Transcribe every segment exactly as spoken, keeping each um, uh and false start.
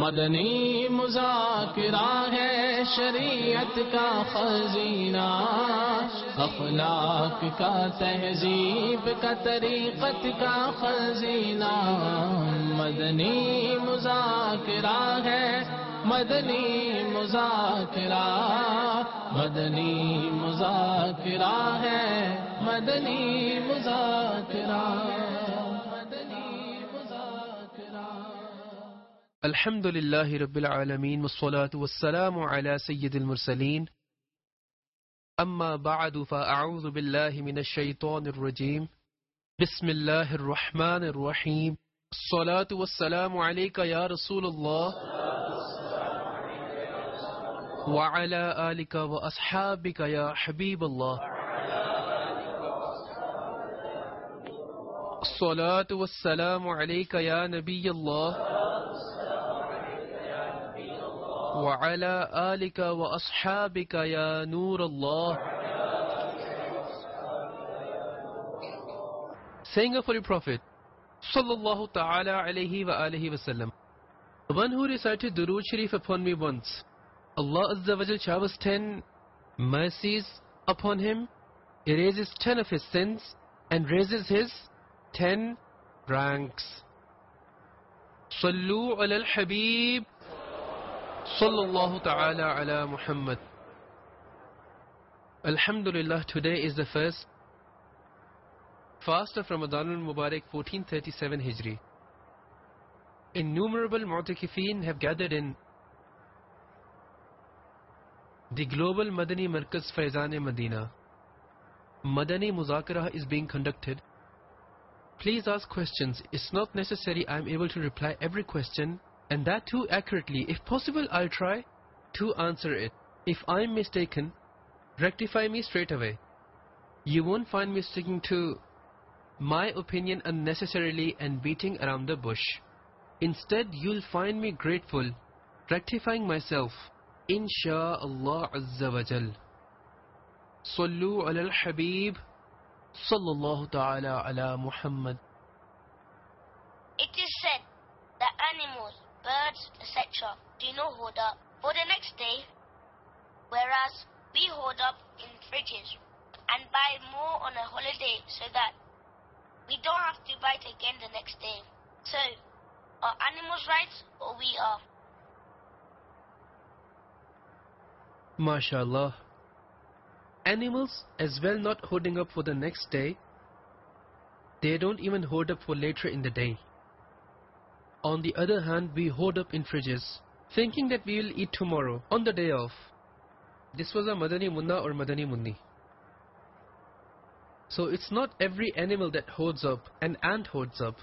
मदनी मुज़ाकिरा है शरीयत का खजीना, अखलाक का तहजीब का तरीक़त का खजीना। मदनी मुज़ाकिरा है, मदनी मुज़ाकिरा, मदनी मुज़ाकिरा है, मदनी मुज़ाकिरा, मदनी मुज़ाकिरा। अल्हम्दुलिल्लाहि रब्बिल आलमीन वस्सलातु वस्सलामु अला सय्यिदिल मुरसलीन अम्मा बअदु फ़अऊज़ु बिल्लाहि मिनश शैतानिर रजीम बिस्मिल्लाहिर रहमानिर रहीम अस्सलातु वस्सलामु अलैका या रसूलल्लाह व अला आलिका व अस्हाबिका या हबीबल्लाह। अस्सलातु वस्सलामु अलैका या नबियल्लाह वअला आलिका व अस्हाबिका या नूर अल्लाह। Saying of Holy Prophet sallallahu ta'ala alayhi wa alihi wa sallam, the one who recited Durood Sharif upon me once, Allah Azza wa Jal showers ten mercies upon him, erases ten of his sins and raises his ten ranks. Sallu ala al-Habib sallallahu ta'ala ala Muhammad. Alhamdulillah, today is the first fast of Ramadan al-Mubarak fourteen thirty-seven Hijri. Innumerable mu'takifeen have gathered in the global Madani Markaz Faizan-e-Madina. Madani Muzakara is being conducted. Please ask questions. It's not necessary I am able to reply every question, and that too accurately. If possible, I'll try to answer it. If I'm mistaken, rectify me straight away. You won't find me sticking to my opinion unnecessarily and beating around the bush. Instead, you'll find me grateful, rectifying myself, Insha'Allah Azza wa Jal. Sallu ala al-Habib sallallahu ta'ala ala Muhammad. It is said that animals, birds, et cetera do not hoard up for the next day, whereas we hoard up in fridges and buy more on a holiday so that we don't have to buy it again the next day. So, are animals right or we are? MashaAllah. Animals as well not hoarding up for the next day. They don't even hoard up for later in the day. On the other hand, we hoard up in fridges, thinking that we will eat tomorrow, on the day off. This was a Madani Munna or Madani Munni. So it's not every animal that hoards up. An ant hoards up.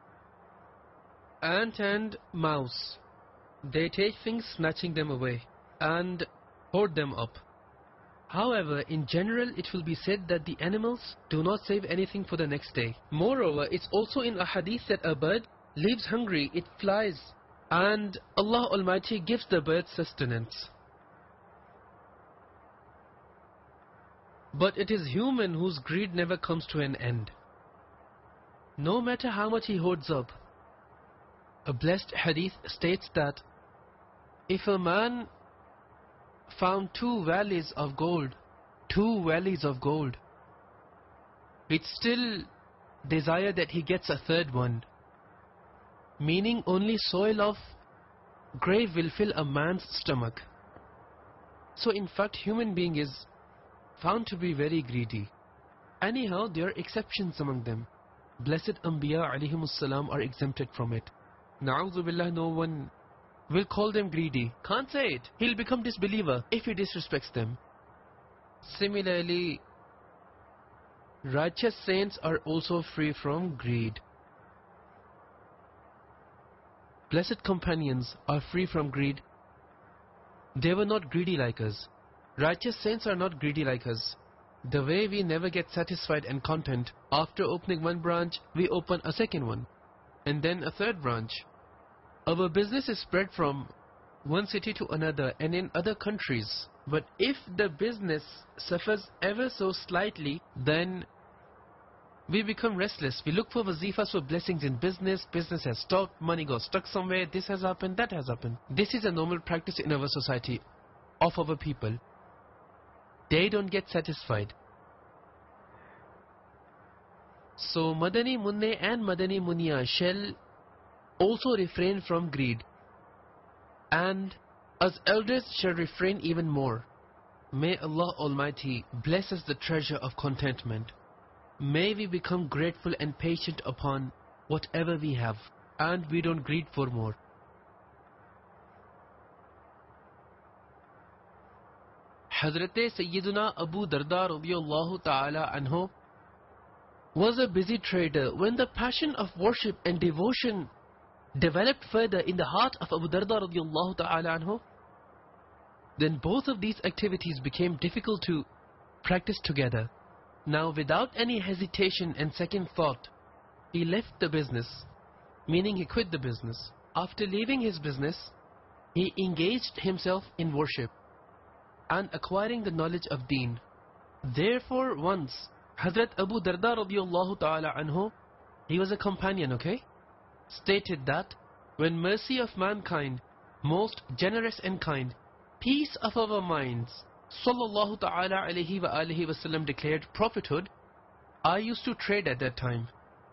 Ant and mouse, they take things snatching them away and hoard them up. However, in general, it will be said that the animals do not save anything for the next day. Moreover, it's also in a hadith that a bird leaves hungry, it flies, and Allah Almighty gives the bird sustenance. But it is human whose greed never comes to an end. No matter how much he hoards up, a blessed hadith states that if a man found two valleys of gold, two valleys of gold, he'd still desire that he gets a third one. Meaning only soil of grave will fill a man's stomach. So in fact, human being is found to be very greedy. Anyhow, there are exceptions among them. Blessed Anbiya alayhimus salam are exempted from it. Na'udhu billah, no one will call them greedy. Can't say it. He'll become disbeliever if he disrespects them. Similarly, righteous saints are also free from greed. Blessed companions are free from greed. They were not greedy like us. Righteous saints are not greedy like us. The way we never get satisfied and content, after opening one branch, we open a second one, and then a third branch. Our business is spread from one city to another and in other countries. But if the business suffers ever so slightly, then We become restless. We look for wazifas for blessings in business. Business has stopped. Money got stuck somewhere. This has happened. That has happened. This is a normal practice in our society, of our people. They don't get satisfied. So Madani Munne and Madani Munia shall also refrain from greed. And us elders shall refrain even more. May Allah Almighty bless us the treasure of contentment. May we become grateful and patient upon whatever we have, and we don't greed for more. Hazrat Sayyiduna Abu Darda radiyallahu ta'ala anhu was a busy trader. When the passion of worship and devotion developed further in the heart of Abu Darda radiyallahu ta'ala anhu, then both of these activities became difficult to practice together. Now, without any hesitation and second thought, he left the business, meaning he quit the business. After leaving his business, he engaged himself in worship and acquiring the knowledge of deen. Therefore, once, Hazrat Abu Darda radiyallahu ta'ala anhu, he was a companion, okay, stated that when mercy of mankind, most generous and kind, peace of our minds, sallallahu ta'ala alayhi wa alihi wasallam declared prophethood, I used to trade at that time.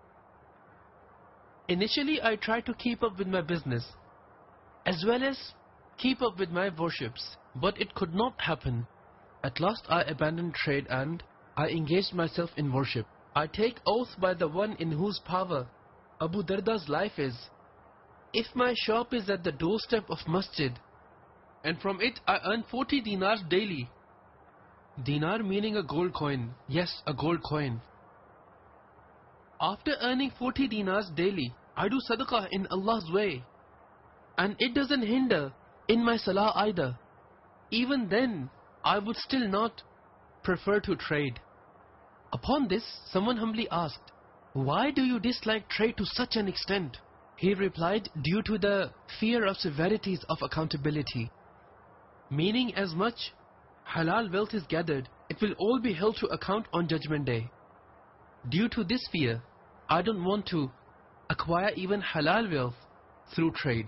Initially, I tried to keep up with my business as well as keep up with my worships, but it could not happen. At last I abandoned trade and I engaged myself in worship. I take oath by the one in whose power Abu Darda's life is. If my shop is at the doorstep of masjid, and from it I earn forty dinars daily. Dinar meaning a gold coin. Yes, a gold coin. After earning forty dinars daily, I do sadaqah in Allah's way. And it doesn't hinder in my salah either. Even then, I would still not prefer to trade. Upon this, someone humbly asked, why do you dislike trade to such an extent? He replied, due to the fear of severities of accountability. Meaning, as much halal wealth is gathered, it will all be held to account on Judgment Day. Due to this fear, I don't want to acquire even halal wealth through trade.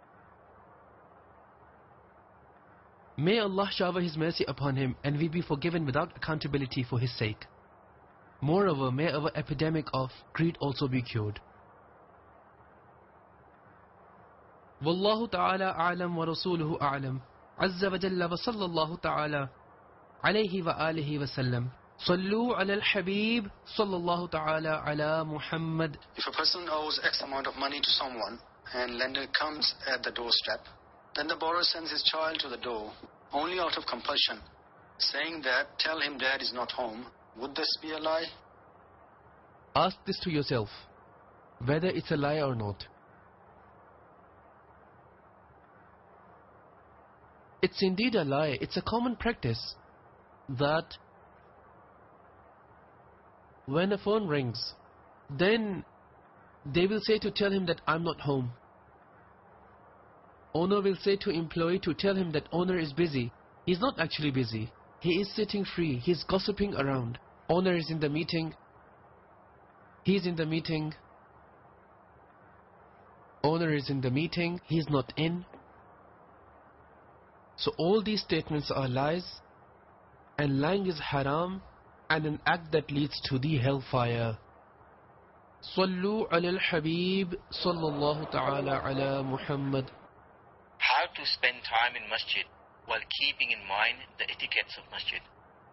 May Allah shower His mercy upon him and we be forgiven without accountability for his sake. Moreover, may our epidemic of greed also be cured. Wallahu ta'ala a'lam wa rasuluhu a'lam. Azza wa jalla wa sallallahu ta'ala alayhi wa alihi wa sallam. Sallu ala al-habib sallallahu ta'ala ala Muhammad. If a person owes X amount of money to someone and lender comes at the doorstep, then the borrower sends his child to the door only out of compulsion, saying that tell him dad is not home. Would this be a lie? Ask this to yourself, whether it's a lie or not. It's indeed a lie. It's a common practice that when a phone rings, then they will say to tell him that I'm not home. Owner will say to employee to tell him that owner is busy. He's not actually busy. He is sitting free. He's gossiping around. Owner is in the meeting. He's in the meeting. Owner is in the meeting. He's not in. So all these statements are lies, and lying is haram and an act that leads to the hellfire. Sallu ala al-habib sallallahu ta'ala ala Muhammad. How to spend time in masjid while keeping in mind the etiquettes of masjid.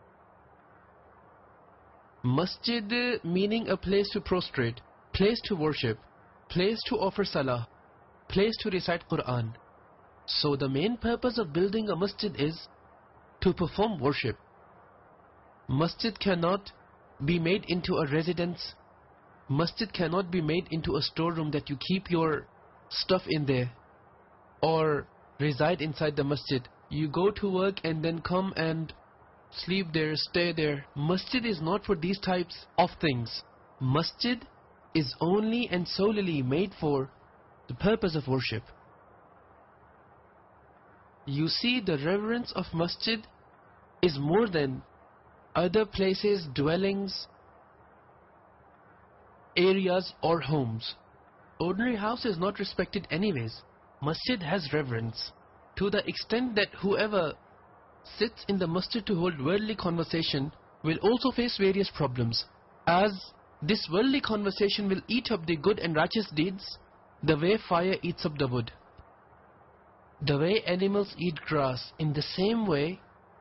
Masjid meaning a place to prostrate, place to worship, place to offer salah, place to recite Quran. So the main purpose of building a masjid is to perform worship. Masjid cannot be made into a residence. Masjid cannot be made into a storeroom that you keep your stuff in there or reside inside the masjid. You go to work and then come and sleep there, stay there. Masjid is not for these types of things. Masjid is only and solely made for the purpose of worship. You see, the reverence of masjid is more than other places, dwellings, areas or homes. Ordinary house is not respected anyways. Masjid has reverence. To the extent that whoever sits in the masjid to hold worldly conversation will also face various problems. As this worldly conversation will eat up the good and righteous deeds, the way fire eats up the wood. The way animals eat grass, in the same way,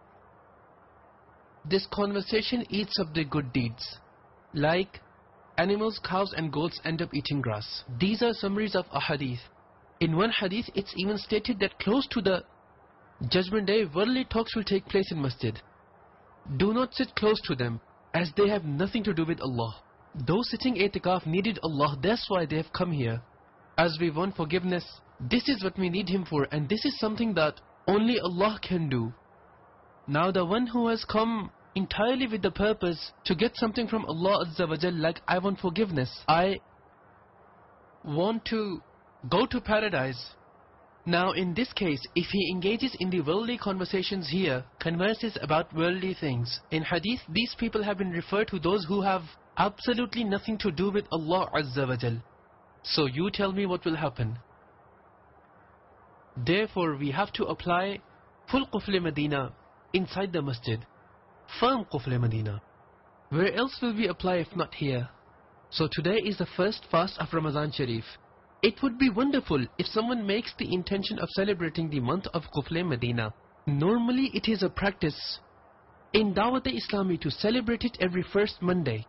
this conversation eats up the good deeds. Like animals, cows and goats end up eating grass. These are summaries of a hadith. In one hadith, it's even stated that close to the Judgment Day, worldly talks will take place in masjid. Do not sit close to them, as they have nothing to do with Allah. Those sitting i'tikaf needed Allah, that's why they have come here. As we want forgiveness, this is what we need Him for, and this is something that only Allah can do. Now the one who has come entirely with the purpose to get something from Allah Azza wa Jal, like I want forgiveness, I want to go to paradise. Now in this case, if he engages in the worldly conversations here, converses about worldly things, in hadith these people have been referred to those who have absolutely nothing to do with Allah Azza wa Jal. So you tell me what will happen. Therefore we have to apply full Qufl Medina inside the masjid. Firm Qufl Medina. Where else will we apply if not here? So today is the first fast of Ramazan Sharif. It would be wonderful if someone makes the intention of celebrating the month of Qufl Medina. Normally it is a practice in Dawat-e-Islami to celebrate it every first Monday.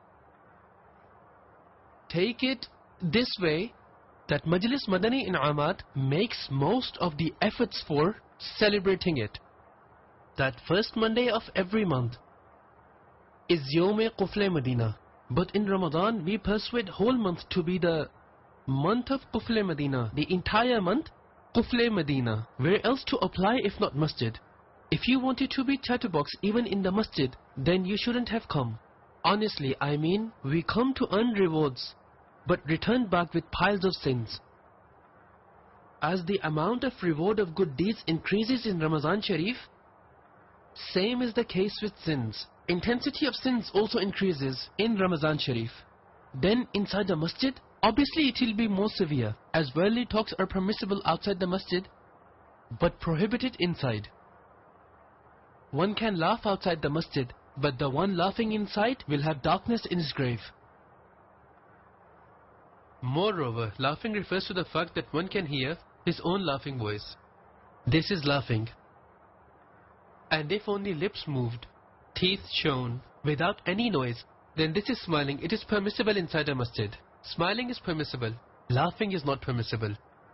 Take it this way, that Majlis Madani In'amat makes most of the efforts for celebrating it. That first Monday of every month is Yawm Qufl Medina. But in Ramadan we persuade whole month to be the month of Qufl Medina. The entire month, Qufl Medina. Where else to apply if not masjid? If you wanted to be chatterbox even in the masjid, then you shouldn't have come. Honestly, I mean, we come to earn rewards, but return back with piles of sins. As the amount of reward of good deeds increases in Ramazan Sharif, same is the case with sins. Intensity of sins also increases in Ramazan Sharif. Then inside the masjid, obviously it will be more severe, as worldly talks are permissible outside the masjid, but prohibited inside. One can laugh outside the masjid, but the one laughing inside will have darkness in his grave. Moreover, laughing refers to the fact that one can hear his own laughing voice. This is laughing. And if only lips moved, teeth shone, without any noise, then this is smiling. It is permissible inside a masjid. Smiling is permissible. Laughing is not permissible.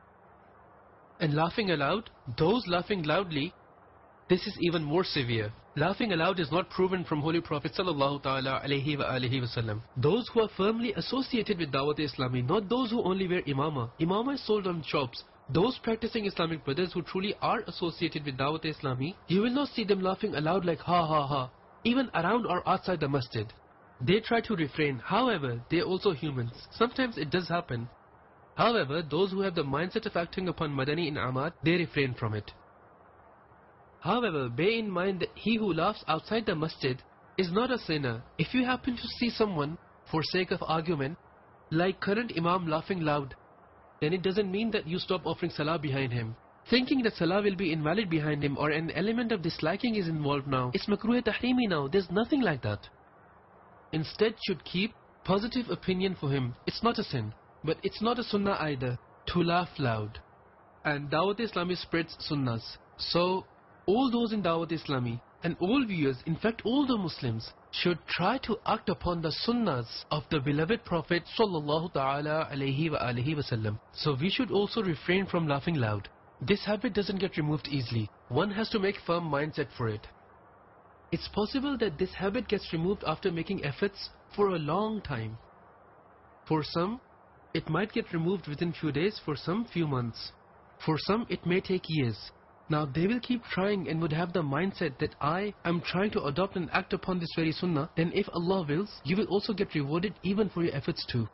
And laughing aloud, those laughing loudly, this is even more severe. Laughing aloud is not proven from Holy Prophet sallallahu ta'ala alayhi wa alihi wa sallam. Those who are firmly associated with Dawat-e-Islami, not those who only wear imama. Imama is sold on shops. Those practicing Islamic brothers who truly are associated with Dawat-e-Islami, you will not see them laughing aloud like ha ha ha, even around or outside the masjid. They try to refrain. However, they are also humans. Sometimes it does happen. However, those who have the mindset of acting upon Madani In'amat, they refrain from it. However, bear in mind that he who laughs outside the masjid is not a sinner. If you happen to see someone, for sake of argument, like current Imam laughing loud, then it doesn't mean that you stop offering salah behind him. Thinking that salah will be invalid behind him or an element of disliking is involved now, it's makruh tahrimi now, there's nothing like that. Instead should keep positive opinion for him. It's not a sin, but it's not a sunnah either to laugh loud. And Dawat-e-Islami spreads sunnahs. So all those in Dawat-e-Islami and all viewers, in fact all the Muslims, should try to act upon the sunnahs of the beloved Prophet sallallahu ta'ala alayhi wa alihi wa sallam. So we should also refrain from laughing loud. This habit doesn't get removed easily. One has to make firm mindset for it. It's possible that this habit gets removed after making efforts for a long time. For some, it might get removed within few days, for some few months. For some, it may take years. Now they will keep trying and would have the mindset that I am trying to adopt and act upon this very sunnah, then if Allah wills, you will also get rewarded even for your efforts too.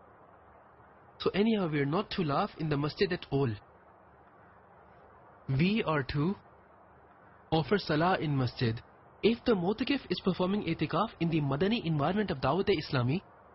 So anyhow, we are not to laugh in the masjid at all. We are to offer salah in masjid. If the mu'takif is performing itikaf in the Madani environment of Dawat-e-Islami,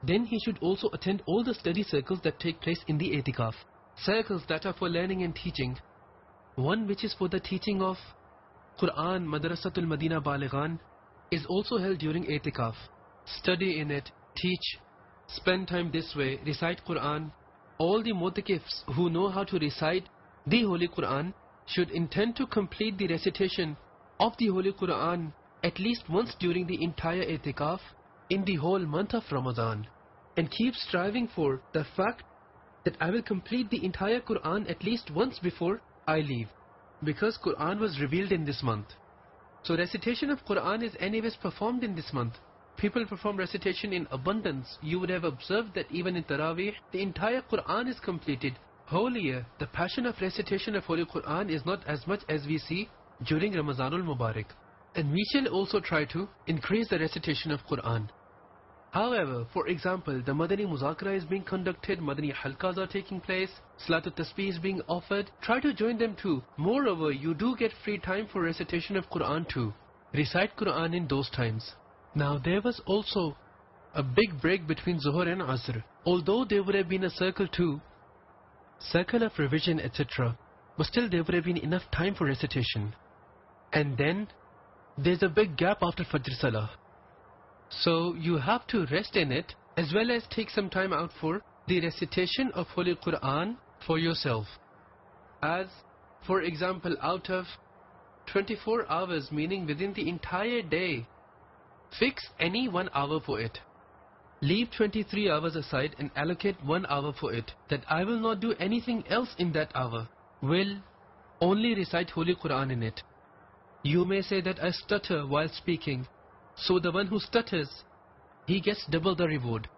then he should also attend all the study circles that take place in the i'tikaf. Circles that are for learning and teaching. One which is for the teaching of Quran, Madrasatul Madina Balighan, is also held during i'tikaf. Study in it, teach, spend time this way, recite Quran. All the mu'takifs who know how to recite the Holy Quran should intend to complete the recitation of the Holy Quran at least once during the entire i'tikaf in the whole month of Ramadan, and keep striving for the fact that I will complete the entire Quran at least once before I leave, because Quran was revealed in this month. So recitation of Quran is anyways performed in this month. People perform recitation in abundance. You would have observed that even in Taraweeh, the entire Quran is completed. Whole year, the passion of recitation of Holy Quran is not as much as we see during Ramazanul Mubarak. And we shall also try to increase the recitation of Quran. However, for example, the Madani Muzakara is being conducted, Madani Halkas are taking place, Salatul Tasbih is being offered. Try to join them too. Moreover, you do get free time for recitation of Quran too. Recite Quran in those times. Now there was also a big break between Zuhr and Asr. Although there would have been a circle too, circle of revision, et cetera, but still there would have been enough time for recitation. And then there's a big gap after Fajr Salah. So you have to rest in it as well as take some time out for the recitation of Holy Quran for yourself. As for example, out of twenty-four hours, meaning within the entire day, fix any one hour for it. Leave twenty-three hours aside and allocate one hour for it. That I will not do anything else in that hour. Will only recite Holy Quran in it. You may say that I stutter while speaking. So the one who stutters, he gets double the reward.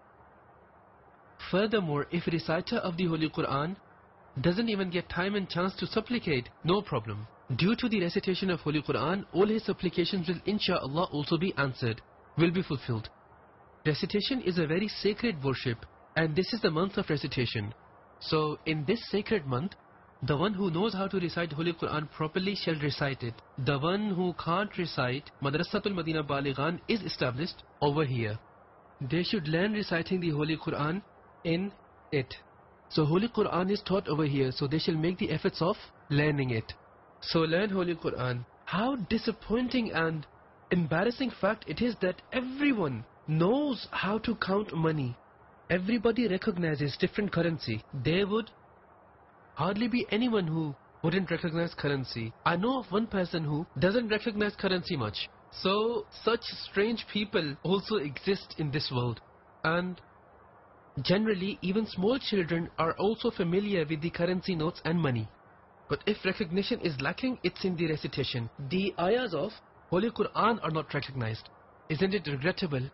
Furthermore, if a reciter of the Holy Quran doesn't even get time and chance to supplicate, no problem. Due to the recitation of Holy Quran, all his supplications will insha'Allah also be answered, will be fulfilled. Recitation is a very sacred worship, and this is the month of recitation. So in this sacred month, the one who knows how to recite Holy Quran properly shall recite it. The one who can't recite, Madrasatul Madina Balighan is established over here. They should learn reciting the Holy Quran in it. So Holy Quran is taught over here, so they shall make the efforts of learning it. So learn Holy Quran. How disappointing and embarrassing fact it is that everyone knows how to count money. Everybody recognizes different currency. There would hardly be anyone who wouldn't recognize currency. I know of one person who doesn't recognize currency much. So such strange people also exist in this world. And generally, even small children are also familiar with the currency notes and money. But if recognition is lacking, it's in the recitation. The ayahs of Holy Quran are not recognized. Isn't it regrettable?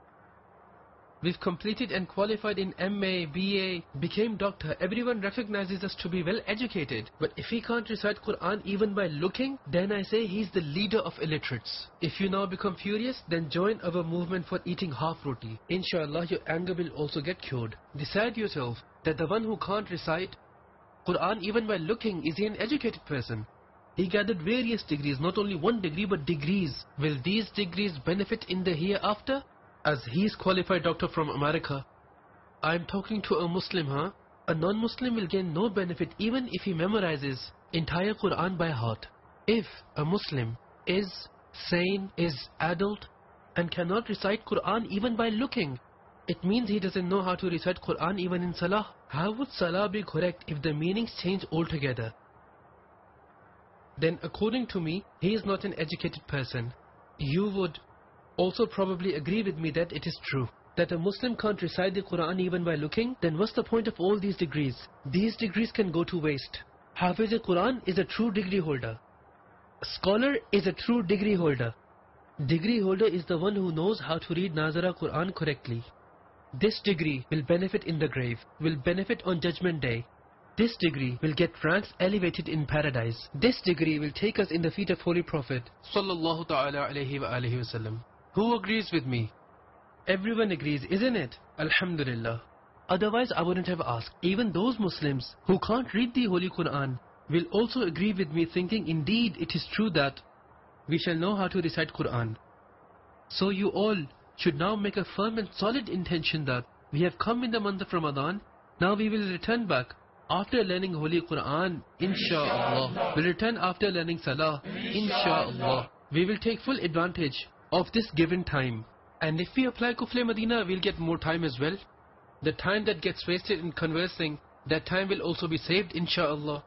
We've completed and qualified in M A, B A, became doctor. Everyone recognizes us to be well educated. But if he can't recite Quran even by looking, then I say he's the leader of illiterates. If you now become furious, then join our movement for eating half roti. Inshallah, your anger will also get cured. Decide yourself that the one who can't recite Quran even by looking, is he an educated person? He gathered various degrees, not only one degree but degrees. Will these degrees benefit in the hereafter? As he is qualified doctor from America. I am talking to a Muslim, huh? A non-Muslim will gain no benefit even if he memorizes entire Quran by heart. If a Muslim is sane, is adult, and cannot recite Quran even by looking, it means he doesn't know how to recite Quran even in Salah. How would Salah be correct if the meanings change altogether? Then according to me, he is not an educated person. You would also probably agree with me that it is true that a Muslim can't recite the Quran even by looking. Then what's the point of all these degrees? These degrees can go to waste. Hafiz al-Quran is a true degree holder. A scholar is a true degree holder. Degree holder is the one who knows how to read Nazara Quran correctly. This degree will benefit in the grave, will benefit on Judgment Day. This degree will get ranks elevated in paradise. This degree will take us in the feet of Holy Prophet Sallallahu Ta'ala Alaihi Wa Alihi Wasallam. Who agrees with me? Everyone agrees, isn't it? Alhamdulillah. Otherwise I wouldn't have asked. Even those Muslims who can't read the Holy Quran will also agree with me, thinking indeed it is true that we shall know how to recite Quran. So you all should now make a firm and solid intention that we have come in the month of Ramadan, now we will return back after learning Holy Quran, insha'Allah. We'll return after learning Salah, insha'Allah. We will take full advantage of this given time. And if we apply Kufle Madina, we'll get more time as well. The time that gets wasted in conversing, that time will also be saved, insha'Allah.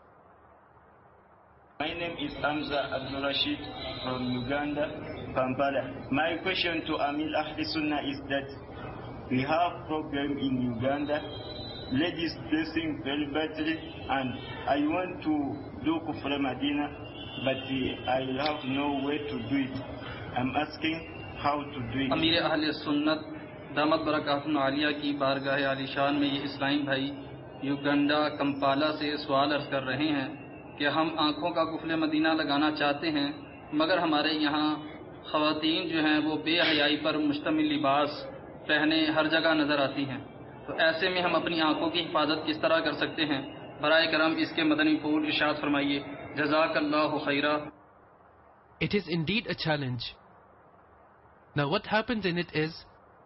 My name is Hamza Abdul Rashid from Uganda, Kampala. My question to Amil Ahli Sunnah is that we have problem in Uganda, ladies dressing very badly, and I want to do Kufra Madina, but I have no way to do it. I'm asking how to do it. अमीर अहले सुन्नत दामत बरकातुन आलिया की बारगाह आलिशान में ये इस्लामी भाई युगांडा कंपाला से सवाल अर्ज कर रहे हैं कि हम आँखों का कुफले मदीना लगाना चाहते हैं, मगर हमारे यहाँ ख़वातीन जो हैं वो बेहयाई पर मुश्तमिल लिबास पहने हर जगह नज़र आती हैं, तो ऐसे में हम अपनी आँखों की हिफाजत किस तरह कर सकते हैं? बराए करम इसके मदनी फूल इरशाद फरमाइए। जज़ाकल्लाहु Khaira. It is indeed a challenge. Now what happens in it is,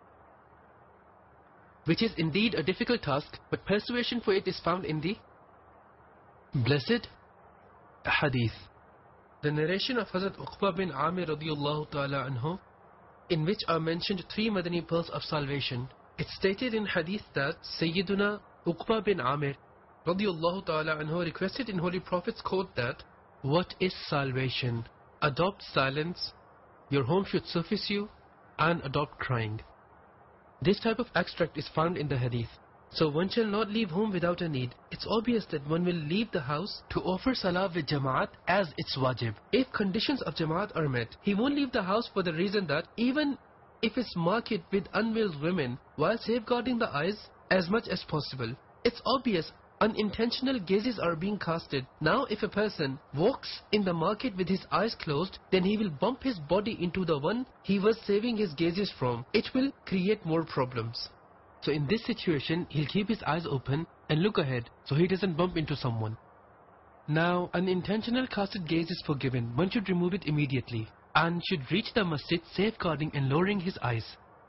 which is indeed a difficult task, but persuasion for it is found in the blessed hadith. The narration of Hazrat Uqba bin Amir radiyallahu ta'ala anhu, in which are mentioned three Madani pearls of salvation. It's stated in hadith that Sayyiduna Uqba bin Amir radiyallahu ta'ala anhu requested in Holy Prophet's court that, what is salvation? Adopt silence, your home should suffice you, and adopt crying. This type of extract is found in the hadith. So one shall not leave home without a need. It's obvious that one will leave the house to offer salah with Jamaat as its wajib. If conditions of Jamaat are met, he won't leave the house for the reason that even if it's market with unveiled women, while safeguarding the eyes as much as possible, it's obvious unintentional gazes are being casted. Now if a person walks in the market with his eyes closed, then he will bump his body into the one he was saving his gazes from. It will create more problems. So in this situation, he'll keep his eyes open and look ahead so he doesn't bump into someone. Now, unintentional casted gaze is forgiven. One should remove it immediately and should reach the masjid safeguarding and lowering his eyes.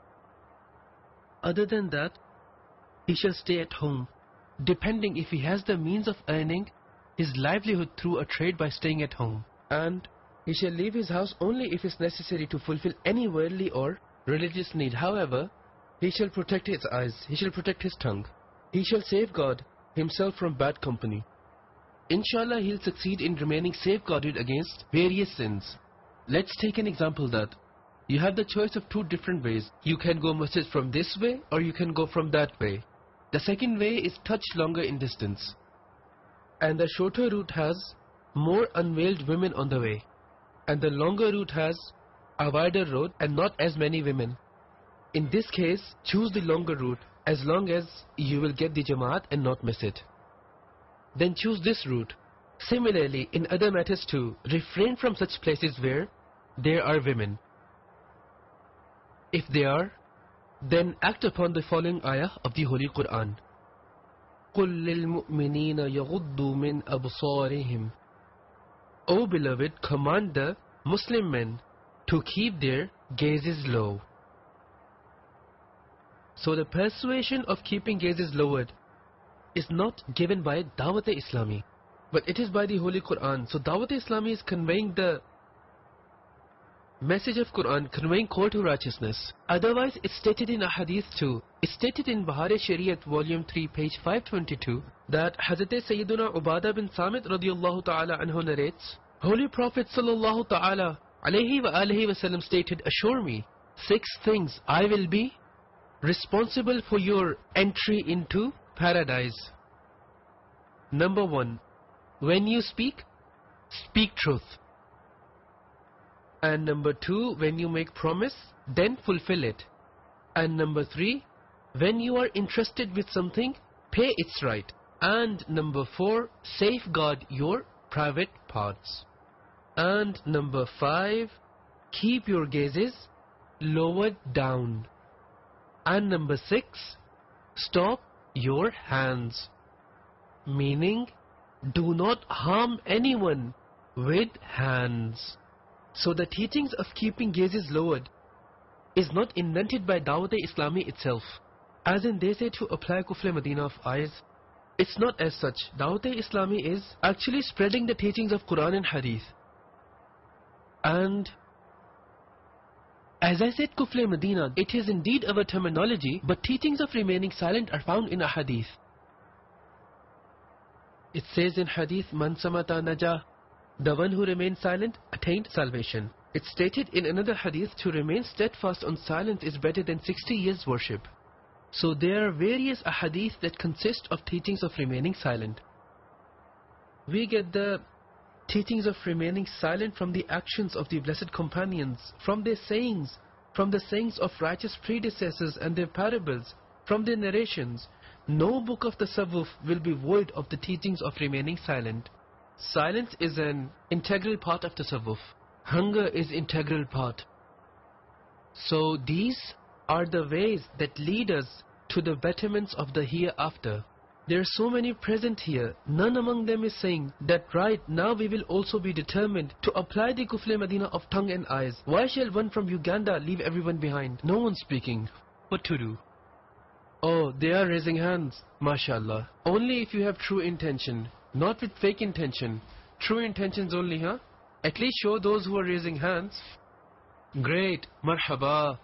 Other than that, he shall stay at home, depending if he has the means of earning his livelihood through a trade by staying at home. And he shall leave his house only if it's necessary to fulfill any worldly or religious need. However, he shall protect his eyes, he shall protect his tongue, he shall safeguard himself from bad company. Inshallah, he'll succeed in remaining safeguarded against various sins. Let's take an example that you have the choice of two different ways. You can go masjid from this way or you can go from that way. The second way is touch longer in distance, and the shorter route has more unveiled women on the way, and the longer route has a wider road and not as many women. In this case, choose the longer route as long as you will get the Jamaat and not miss it. Then choose this route. Similarly, in other matters too, refrain from such places where there are women. If they are, then act upon the following ayah of the Holy Quran. قُلْ لِلْمُؤْمِنِينَ يَغُضُّوا مِنْ أَبْصَارِهِمْ. O beloved, command the Muslim men to keep their gazes low. So the persuasion of keeping gazes lowered is not given by Dawat-e-Islami, but it is by the Holy Quran. So Dawat-e-Islami is conveying the message of Quran, conveying call to righteousness. Otherwise, it's stated in a hadith too. It's stated in Bahar-e-Shariat, volume three, page five twenty-two, that Hazrat Sayyiduna Ubadah bin Samit radiyallahu ta'ala anhu narrates, Holy Prophet sallallahu ta'ala alayhi wa alihi wasallam stated, assure me, six things I will be responsible for your entry into paradise. Number one, when you speak, speak truth. And number two, when you make promise, then fulfill it. And number three, when you are interested with something, pay its right. And number four, safeguard your private parts. And number five, keep your gazes lowered down. And number six, stop your hands. Meaning, do not harm anyone with hands. So the teachings of keeping gazes lowered is not invented by Dawat-e-Islami itself. As in they say to apply Kufle Madina of eyes, it's not as such. Dawat-e-Islami is actually spreading the teachings of Quran and Hadith. And as I said Kufle Madina, it is indeed our terminology, but teachings of remaining silent are found in a Hadith. It says in Hadith, Man samata najah, the one who remained silent attained salvation. It's stated in another Hadith, to remain steadfast on silence is better than sixty years worship. So there are various ahadith that consist of teachings of remaining silent. We get the teachings of remaining silent from the actions of the blessed companions, from their sayings, from the sayings of righteous predecessors and their parables, from their narrations. No book of the Tasawwuf will be void of the teachings of remaining silent. Silence is an integral part of Tasawwuf. Hunger is integral part. So these are the ways that lead us to the betterments of the hereafter. There are so many present here. None among them is saying that right now we will also be determined to apply the Kufle Madina of tongue and eyes. Why shall one from Uganda leave everyone behind? No one speaking. What to do? Oh, they are raising hands. MashaAllah. Only if you have true intention. Not with fake intention. True intentions only, huh? At least show those who are raising hands. Great. Marhaba.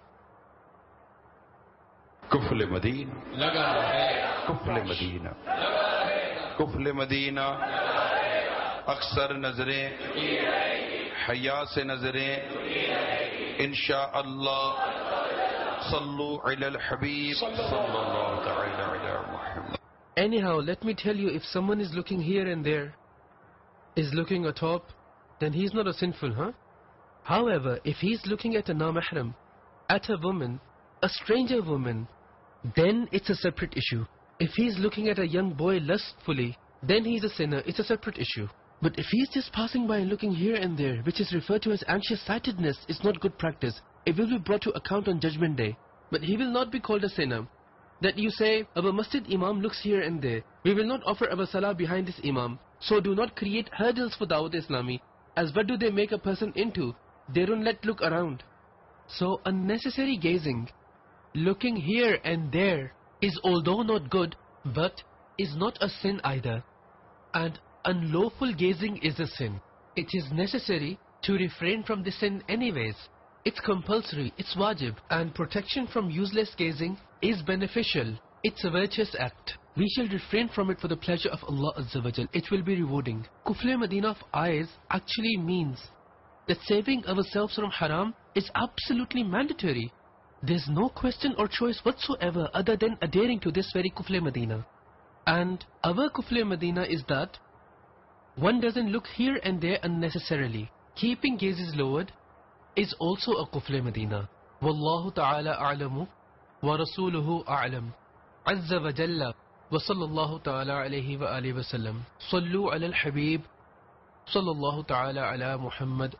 Kufle Madina. Laga hai. Kufle Madina. Laga hai. Kufle Madina. Aksar nazare. Haya se nazare. Insha'Allah. Sallu ala al-Habib. Sallallahu ta'ala ala Muhammad. Anyhow, let me tell you, if someone is looking here and there, is looking atop, then he's not a sinful, huh? However, if he's looking at a na-mahram, at a woman, a stranger woman, then it's a separate issue. If he's looking at a young boy lustfully, then he's a sinner, it's a separate issue. But if he's just passing by and looking here and there, which is referred to as anxious-sightedness, it's not good practice. It will be brought to account on Judgment Day. But he will not be called a sinner. That you say, our masjid imam looks here and there. We will not offer our salah behind this imam. So do not create hurdles for Dawat-e-Islami. As what do they make a person into? They don't let look around. So unnecessary gazing, looking here and there, is although not good, but is not a sin either. And unlawful gazing is a sin. It is necessary to refrain from the sin anyways. It's compulsory, it's wajib, and protection from useless gazing is beneficial. It's a virtuous act. We shall refrain from it for the pleasure of Allah Azza wa Jal. It will be rewarding. Kufle Madina of eyes actually means that saving ourselves from haram is absolutely mandatory. There's no question or choice whatsoever other than adhering to this very Kufle Madina. And our Kufle Madina is that one doesn't look here and there unnecessarily. Keeping gazes lowered is also a Kufle Madina. Wallahu ta'ala a'lamu wa rasuluhu a'lam. Azza wa Jalla wa sallallahu ta'ala alayhi wa alihi wa sallam. Sallu ala al-Habib sallallahu ta'ala ala Muhammad.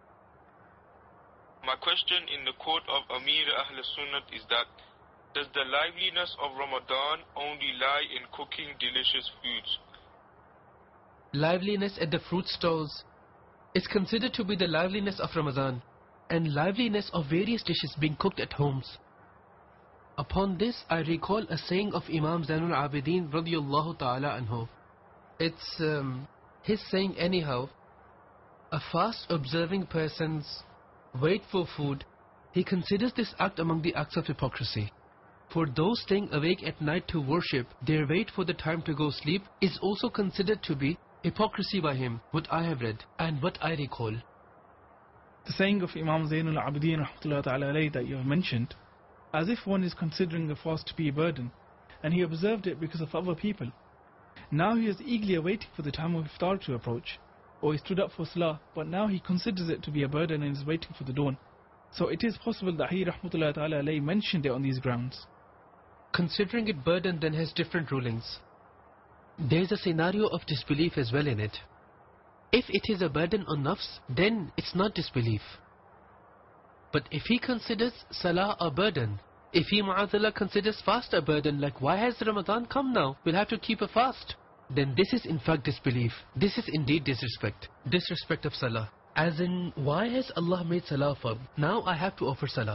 My question in the court of Amir Ahl Sunnat is that, does the liveliness of Ramadan only lie in cooking delicious foods? Liveliness at the fruit stalls is considered to be the liveliness of Ramadan, and liveliness of various dishes being cooked at homes. Upon this, I recall a saying of Imam Zainul Abidin radiyallahu ta'ala anhu. It's um, his saying anyhow, a fast observing person's wait for food, he considers this act among the acts of hypocrisy. For those staying awake at night to worship, their wait for the time to go sleep is also considered to be hypocrisy by him, what I have read and what I recall. The saying of Imam Zainul Abidin rahmatullahi ta'ala alayhi that you have mentioned, as if one is considering the fast to be a burden, and he observed it because of other people. Now he is eagerly awaiting for the time of iftar to approach, or he stood up for salah, but now he considers it to be a burden and is waiting for the dawn. So it is possible that he rahmatullahi ta'ala alayhi mentioned it on these grounds. Considering it burden then has different rulings. There is a scenario of disbelief as well in it. If it is a burden on nafs, then it's not disbelief. But if he considers salah a burden, if he ma'azallah considers fast a burden, like why has Ramadan come now, we'll have to keep a fast, then this is in fact disbelief. This is indeed disrespect. Disrespect of salah. As in, why has Allah made salah farb? Now I have to offer salah.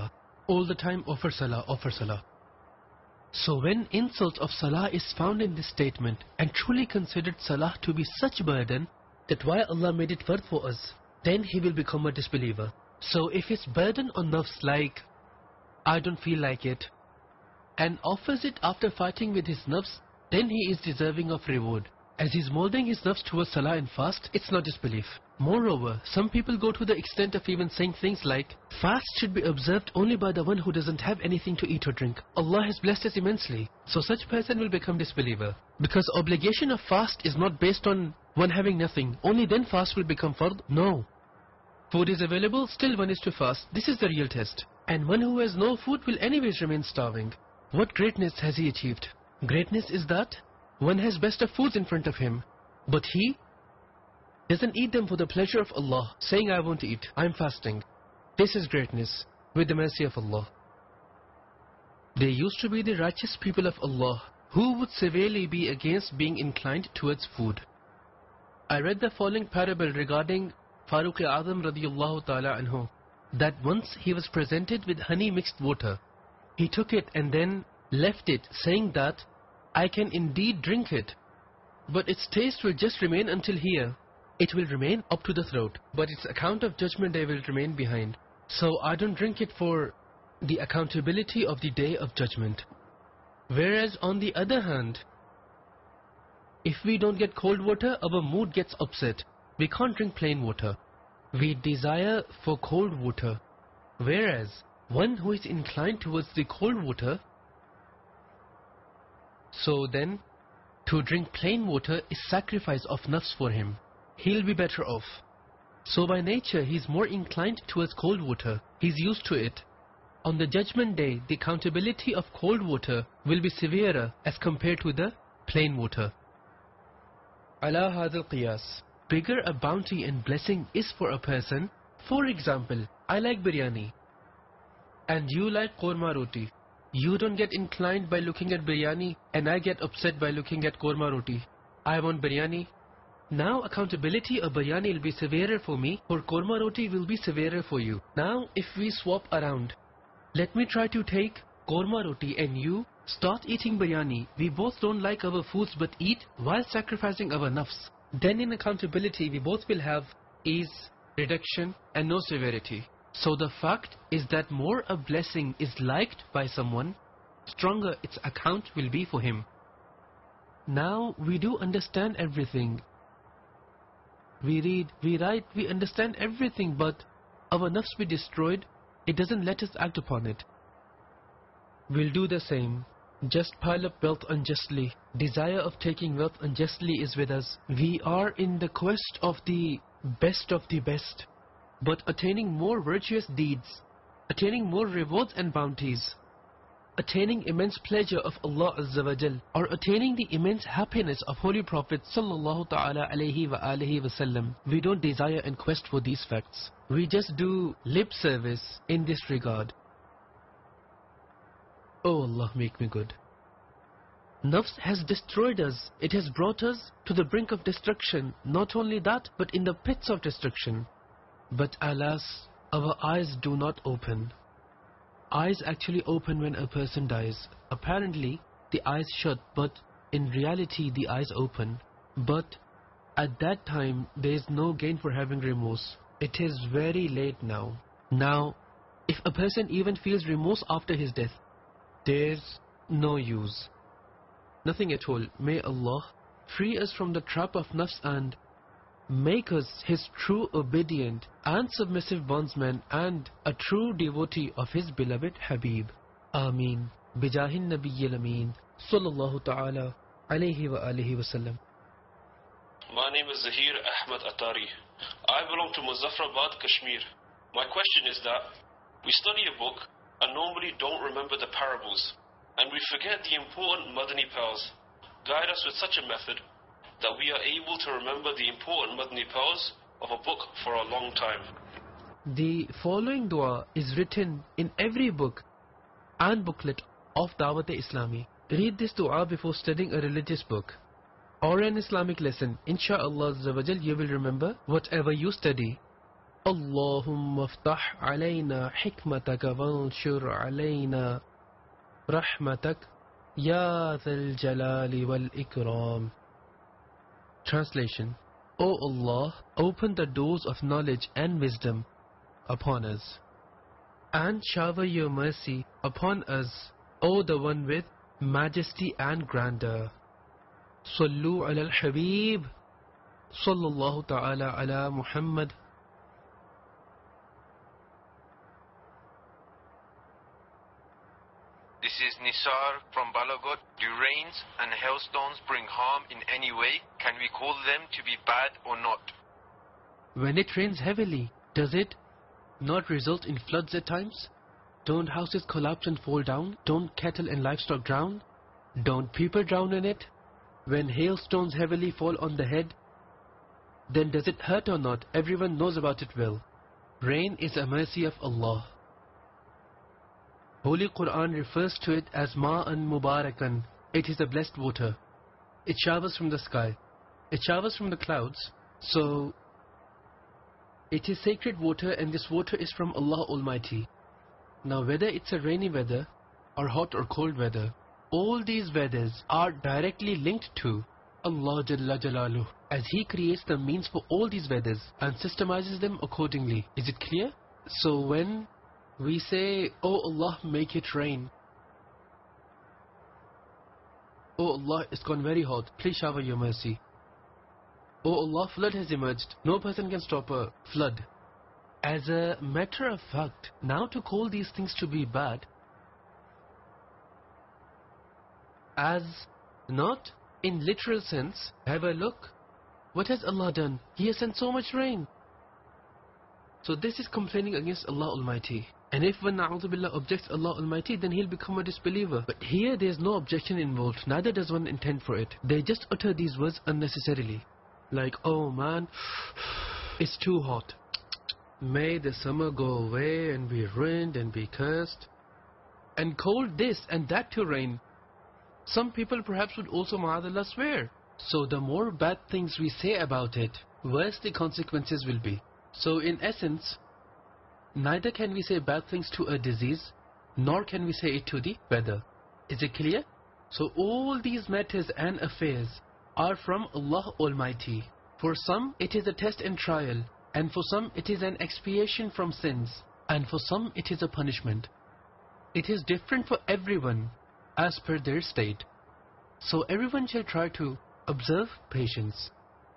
all the time offer salah, offer salah. So when insult of salah is found in this statement and truly considered salah to be such burden that why Allah made it fard for us, then he will become a disbeliever. So if it's burden on nafs like, I don't feel like it, and offers it after fighting with his nafs, then he is deserving of reward. As he's molding his nafs towards salah and fast, it's not disbelief. Moreover, some people go to the extent of even saying things like, fast should be observed only by the one who doesn't have anything to eat or drink. Allah has blessed us immensely. So such person will become disbeliever. Because obligation of fast is not based on one having nothing. Only then fast will become fard. No. Food is available, still one is to fast. This is the real test. And one who has no food will anyways remain starving. What greatness has he achieved? Greatness is that one has best of foods in front of him, but he doesn't eat them for the pleasure of Allah, saying I won't eat, I'm fasting. This is greatness, with the mercy of Allah. There used to be the righteous people of Allah, who would severely be against being inclined towards food. I read the following parable regarding Farooq Azam radiyallahu ta'ala anhu, that once he was presented with honey mixed water. He took it and then left it, saying that, I can indeed drink it, but its taste will just remain until here. It will remain up to the throat, but its account of judgment day will remain behind. So I don't drink it for the accountability of the day of judgment. Whereas on the other hand, if we don't get cold water, our mood gets upset. We can't drink plain water. We desire for cold water. Whereas one who is inclined towards the cold water, so then to drink plain water is sacrifice of nafs for him. He'll be better off. So by nature he's more inclined towards cold water. He's used to it. On the judgment day, the accountability of cold water will be severer as compared to the plain water. Ala hadal qiyas. Bigger a bounty and blessing is for a person. For example, I like biryani and you like korma roti. You don't get inclined by looking at biryani and I get upset by looking at korma roti. I want biryani. Now accountability of biryani will be severer for me, or korma roti will be severer for you. Now if we swap around, let me try to take korma roti and you start eating biryani. We both don't like our foods but eat while sacrificing our nafs. Then in accountability we both will have ease, reduction and no severity. So the fact is that more a blessing is liked by someone, stronger its account will be for him. Now we do understand everything. We read, we write, we understand everything, but our nafs be destroyed, it doesn't let us act upon it. We'll do the same. Just pile up wealth unjustly. Desire of taking wealth unjustly is with us. We are in the quest of the best of the best, but attaining more virtuous deeds, attaining more rewards and bounties, attaining immense pleasure of Allah Azza wa Jal, or attaining the immense happiness of Holy Prophet Sallallahu Ta'ala Alayhi Wa Alihi Wasallam. We don't desire and quest for these facts. We just do lip service in this regard. Oh Allah, make me good. Nafs has destroyed us. It has brought us to the brink of destruction. Not only that, but in the pits of destruction. But alas, our eyes do not open. Eyes actually open when a person dies. Apparently, the eyes shut, but in reality the eyes open. But at that time, there is no gain for having remorse. It is very late now. Now, if a person even feels remorse after his death, there's no use. Nothing at all. May Allah free us from the trap of nafs and make us His true obedient and submissive bondsman and a true devotee of His beloved Habib. Ameen. Bijahin Nabiyyil Ameen. Sallallahu Ta'ala alayhi wa alihi wa sallam. My name is Zahir Ahmad Atari. I belong to Muzaffarabad, Kashmir. My question is that we study a book and normally don't remember the parables, and we forget the important Madani powers. Guide us with such a method that we are able to remember the important Madani powers of a book for a long time. The following dua is written in every book and booklet of Dawat-e-Islami. Read this dua before studying a religious book or an Islamic lesson. Insha'Allah Azza wa Jal, you will remember whatever you study. اللهم افتح علينا حكمتك وانشر علينا رحمتك يا ذا الجلال والإكرام. Translation: O Allah, open the doors of knowledge and wisdom upon us, and shower your mercy upon us, O the one with majesty and grandeur. Sallu ala al-Habib, sallallahu ta'ala ala Muhammad. This is Nisar from Balagot. Do rains and hailstones bring harm in any way? Can we call them to be bad or not? When it rains heavily, does it not result in floods at times? Don't houses collapse and fall down? Don't cattle and livestock drown? Don't people drown in it? When hailstones heavily fall on the head, then does it hurt or not? Everyone knows about it well. Rain is a mercy of Allah. Holy Quran refers to it as Ma'an Mubarakan. It is a blessed water. It showers from the sky. It showers from the clouds. So, it is sacred water, and this water is from Allah Almighty. Now, whether it's a rainy weather or hot or cold weather, all these weathers are directly linked to Allah Jalla Jalaluh, as He creates the means for all these weathers and systemizes them accordingly. Is it clear? So when we say, "Oh Allah, make it rain. Oh Allah, it's gone very hot. Please shower your mercy. Oh Allah, flood has emerged. No person can stop a flood." As a matter of fact, now to call these things to be bad, as not in literal sense, have a look. What has Allah done? He has sent so much rain. So this is complaining against Allah Almighty. And if one na'udhu billah objects Allah Almighty, then he'll become a disbeliever. But here there's no objection involved, neither does one intend for it. They just utter these words unnecessarily. Like, "Oh man, it's too hot. May the summer go away and be ruined and be cursed." And cold this and that to rain. Some people perhaps would also ma'adallah swear. So the more bad things we say about it, worse the consequences will be. So in essence, neither can we say bad things to a disease, nor can we say it to the weather. Is it clear? So all these matters and affairs are from Allah Almighty. For some it is a test and trial, and for some it is an expiation from sins, and for some it is a punishment. It is different for everyone as per their state. So everyone shall try to observe patience.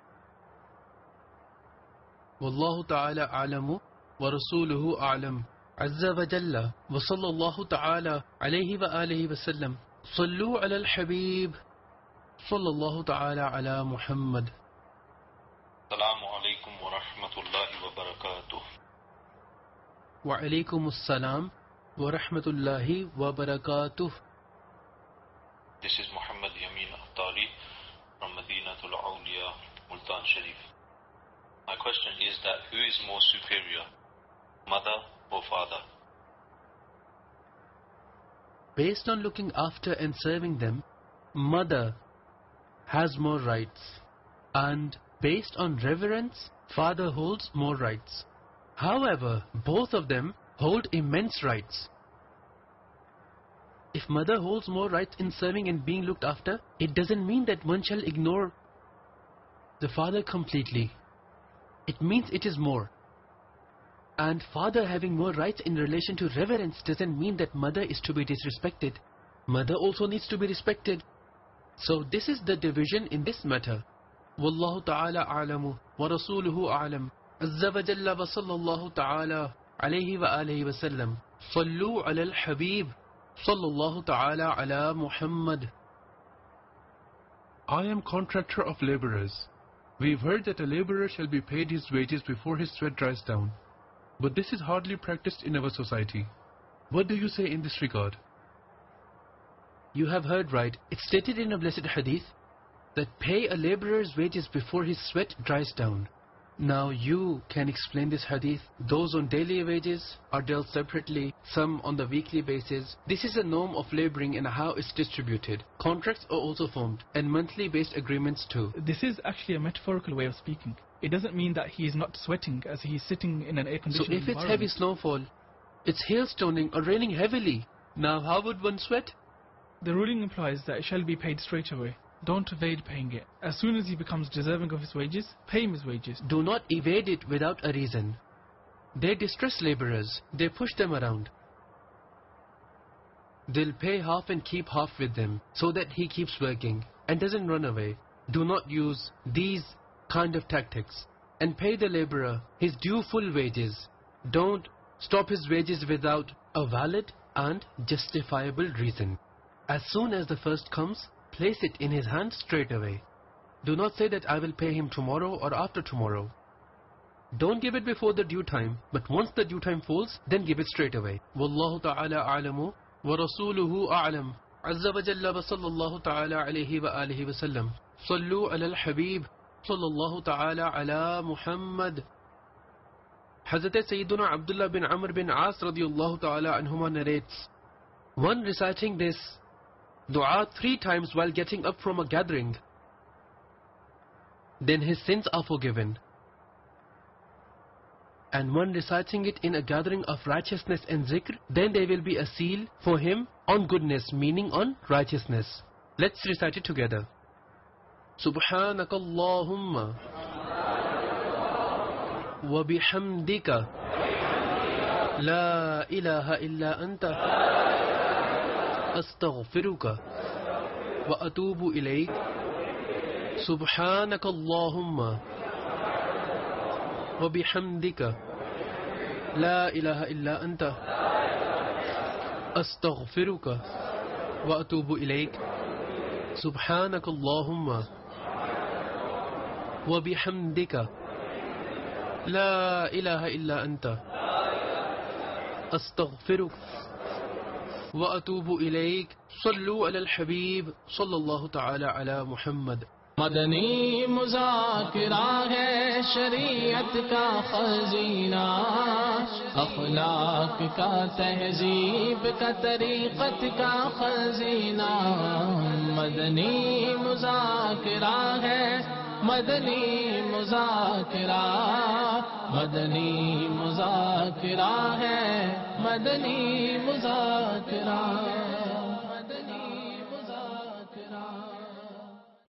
Wallahu ta'ala a'lamu wa rasuluhu a'lam. Azza wa jalla wa sallallahu ta'ala alayhi wa alihi wa sallam. Sallu ala al-Habib. Sallallahu ta'ala ala Muhammad. Assalamu alaikum wa rahmatullahi wa barakatuh. Wa alaikum assalam wa rahmatullahi wa barakatuh. This is Muhammad Yamin Atari from Madinatul Awliya, Multan Sharif. My question is that who is more superior, mother or father? Based on looking after and serving them, mother has more rights, and based on reverence, father holds more rights. However, both of them hold immense rights. If mother holds more rights in serving and being looked after, it doesn't mean that one shall ignore the father completely. It means it is more. And father having more rights in relation to reverence doesn't mean that mother is to be disrespected. Mother also needs to be respected. So this is the division in this matter. Wallahu ta'ala a'lamu wa rasuluhu a'lam. Azza wa jalla wa sallallahu ta'ala alayhi wa alihi wa sallam. Sallu ala al-Habib. Sallallahu ta'ala ala Muhammad. I am contractor of laborers. We've heard that a laborer shall be paid his wages before his sweat dries down. But this is hardly practiced in our society. What do you say in this regard? You have heard right. It's stated in a blessed hadith that pay a laborer's wages before his sweat dries down. Now you can explain this hadith. Those on daily wages are dealt separately, some on the weekly basis. This is a norm of laboring and how it's distributed. Contracts are also formed, and monthly based agreements too. This is actually a metaphorical way of speaking. it doesn't mean that he is not sweating as he is sitting in an air-conditioned So if it's environment. heavy snowfall, it's hailstoning or raining heavily, now how would one sweat? The ruling implies that it shall be paid straight away. Don't evade paying it. As soon as he becomes deserving of his wages, pay him his wages. Do not evade it without a reason. They distress laborers. They push them around. They'll pay half and keep half with them so that he keeps working and doesn't run away. Do not use these kind of tactics and pay the laborer his due full wages. Don't stop his wages without a valid and justifiable reason. As soon as the first comes, place it in his hand straight away. Do not say that I will pay him tomorrow or after tomorrow. Don't give it before the due time, but once the due time falls, then give it straight away. Wallahu ta'ala a'lamu wa rasuluhu a'lam. Azza wa jalla wa sallallahu ta'ala alayhi wa alihi wa sallam. Sallu ala al-habib sallallahu ta'ala ala Muhammad. Hazrat Sayyiduna Abdullah bin Amr bin As radiyallahu ta'ala anhuma narrates, one reciting this dua three times while getting up from a gathering, then his sins are forgiven. And one reciting it in a gathering of righteousness and zikr, then there will be a seal for him on goodness, meaning on righteousness. Let's recite it together. Subhanaka Allahumma wa bihamdika la ilaha illa anta astaghfiruka wa atubu ilayk. Subhanaka Allahumma wa bihamdika la ilaha illa anta astaghfiruka wa atubu ilayk. Subhanaka Allahumma wa bihamdika la ilaha illa anta astaghfiruka wa atubu ilayk. Sallu ala al-habib sallallahu ta'ala ala Muhammad. Madani मुज़ाकिरा है शरीयत का खजीना, अखलाक का तहजीब का तरीक़त का खजीना। मदनी मुज़ाकिरा है, मदनी मुज़ाकिरा, मदनी मुज़ाकिरा है, मदनी मुज़ाकिरा।